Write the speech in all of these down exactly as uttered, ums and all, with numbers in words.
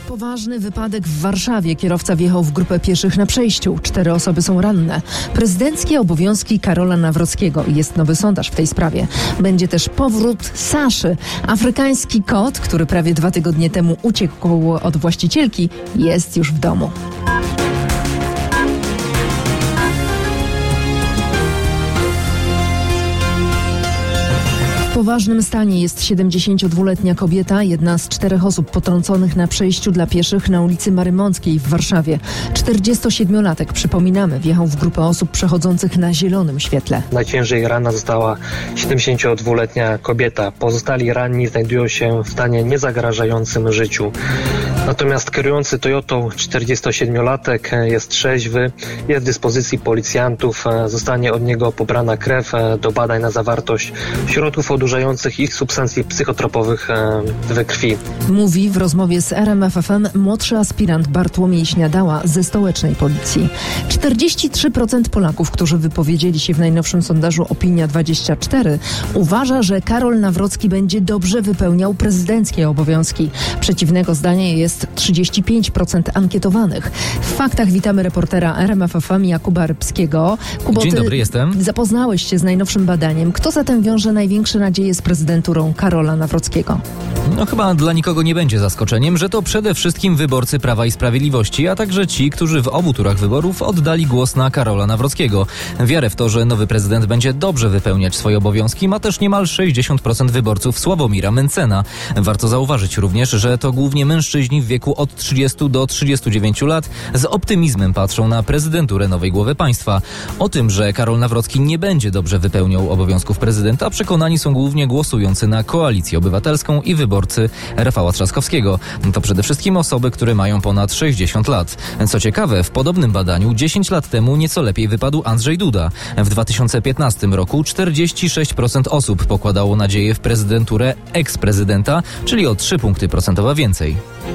Poważny wypadek w Warszawie. Kierowca wjechał w grupę pieszych na przejściu. Cztery osoby są ranne. Prezydenckie obowiązki Karola Nawrockiego. Jest nowy sondaż w tej sprawie. Będzie też powrót Saszy. Afrykański kot, który prawie dwa tygodnie temu uciekł od właścicielki, jest już w domu. W poważnym stanie jest siedemdziesięciodwuletnia kobieta, jedna z czterech osób potrąconych na przejściu dla pieszych na ulicy Marymąckiej w Warszawie. czterdziestosiedmiolatek, przypominamy, wjechał w grupę osób przechodzących na zielonym świetle. Najciężej ranna została siedemdziesięciodwuletnia kobieta. Pozostali ranni znajdują się w stanie niezagrażającym życiu. Natomiast kierujący Toyotą czterdziestosiedmiolatek jest trzeźwy, jest w dyspozycji policjantów. Zostanie od niego pobrana krew do badań na zawartość środków odurzających i substancji psychotropowych we krwi. Mówi w rozmowie z R M F F M młodszy aspirant Bartłomiej Śniadała ze stołecznej policji. czterdzieści trzy procent Polaków, którzy wypowiedzieli się w najnowszym sondażu Opinia dwadzieścia cztery, uważa, że Karol Nawrocki będzie dobrze wypełniał prezydenckie obowiązki. Przeciwnego zdania jest trzydzieści pięć procent ankietowanych. W faktach witamy reportera R M F F M Jakuba Rybskiego. Kubo, Dzień dobry, jestem. Zapoznałeś się z najnowszym badaniem. Kto zatem wiąże największe nadzieje z prezydenturą Karola Nawrockiego? No chyba dla nikogo nie będzie zaskoczeniem, że to przede wszystkim wyborcy Prawa i Sprawiedliwości, a także ci, którzy w obu turach wyborów oddali głos na Karola Nawrockiego. Wiarę w to, że nowy prezydent będzie dobrze wypełniać swoje obowiązki, ma też niemal sześćdziesiąt procent wyborców Sławomira Mentzena. Warto zauważyć również, że to głównie mężczyźni w wieku od trzydziestu do trzydziestu dziewięciu lat z optymizmem patrzą na prezydenturę nowej głowy państwa. O tym, że Karol Nawrocki nie będzie dobrze wypełniał obowiązków prezydenta, przekonani są głównie głosujący na Koalicję Obywatelską i wyborcy Rafała Trzaskowskiego. To przede wszystkim osoby, które mają ponad sześćdziesiąt lat. Co ciekawe, w podobnym badaniu dziesięć lat temu nieco lepiej wypadł Andrzej Duda. W dwa tysiące piętnastym roku czterdzieści sześć procent osób pokładało nadzieję w prezydenturę eks-prezydenta, czyli o trzy punkty procentowe więcej.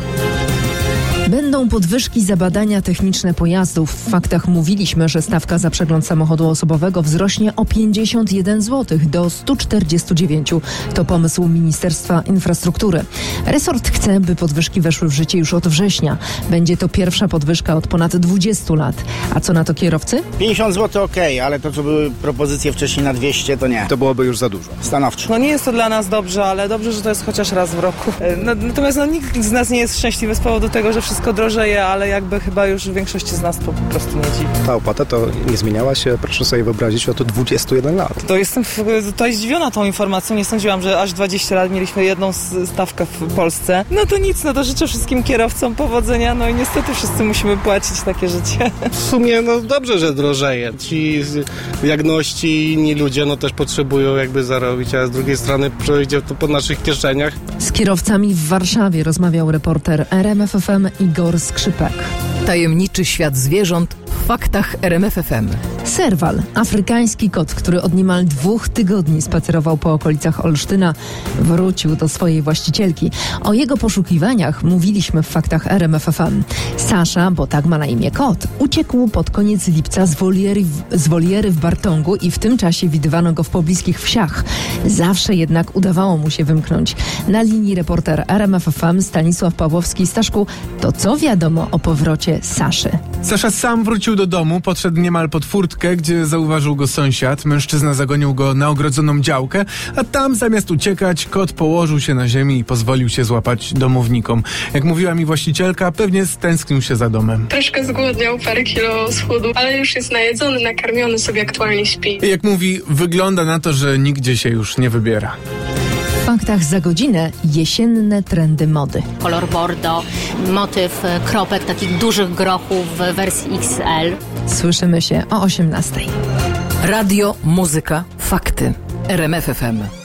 Będą podwyżki za badania techniczne pojazdów. W faktach mówiliśmy, że stawka za przegląd samochodu osobowego wzrośnie o pięćdziesiąt jeden złotych do stu czterdziestu dziewięciu. To pomysł Ministerstwa Infrastruktury. Resort chce, by podwyżki weszły w życie już od września. Będzie to pierwsza podwyżka od ponad dwudziestu lat. A co na to kierowcy? pięćdziesiąt złotych okej, okay, ale to, co były propozycje wcześniej na dwieście, to nie. To byłoby już za dużo. Stanowczo. No nie jest to dla nas dobrze, ale dobrze, że to jest chociaż raz w roku. No, natomiast no, nikt z nas nie jest szczęśliwy z powodu tego, że wszystko drożeje, ale jakby chyba już w większości z nas to po prostu nie dziwi. Ta opłata to nie zmieniała się, proszę sobie wyobrazić, od dwudziestu jeden lat. To jestem to zdziwiona tą informacją. Nie sądziłam, że aż dwadzieścia lat mieliśmy jedną stawkę w Polsce. No to nic, no to życzę wszystkim kierowcom powodzenia, no i niestety wszyscy musimy płacić takie życie. W sumie no dobrze, że drożeje. Ci diagności i inni ludzie no też potrzebują jakby zarobić, a z drugiej strony przejdzie to po naszych kieszeniach. Z kierowcami w Warszawie rozmawiał reporter R M F F M Igor Skrzypek. Tajemniczy świat zwierząt w faktach R M F F M. Serwal, afrykański kot, który od niemal dwóch tygodni spacerował po okolicach Olsztyna, wrócił do swojej właścicielki. O jego poszukiwaniach mówiliśmy w faktach R M F F M. Sasza, bo tak ma na imię kot, uciekł pod koniec lipca z woliery, z woliery w Bartongu i w tym czasie widywano go w pobliskich wsiach. Zawsze jednak udawało mu się wymknąć. Na linii reporter R M F F M Stanisław Pawłowski. Staszku, to co wiadomo o powrocie Saszy? Sasza sam wrócił do domu, podszedł niemal pod furtkę, gdzie zauważył go sąsiad. Mężczyzna zagonił go na ogrodzoną działkę, a tam zamiast uciekać, kot położył się na ziemi i pozwolił się złapać domownikom. Jak mówiła mi właścicielka, pewnie stęsknił się za domem. Troszkę zgłodniał, parę kilo schudł, ale już jest najedzony, nakarmiony, sobie aktualnie śpi. Jak mówi, wygląda na to, że nigdzie się już nie wybiera. W faktach za godzinę jesienne trendy mody. Kolor bordo, motyw kropek, takich dużych grochów w wersji X L. Słyszymy się o osiemnastej. Radio, muzyka, fakty. R M F F M.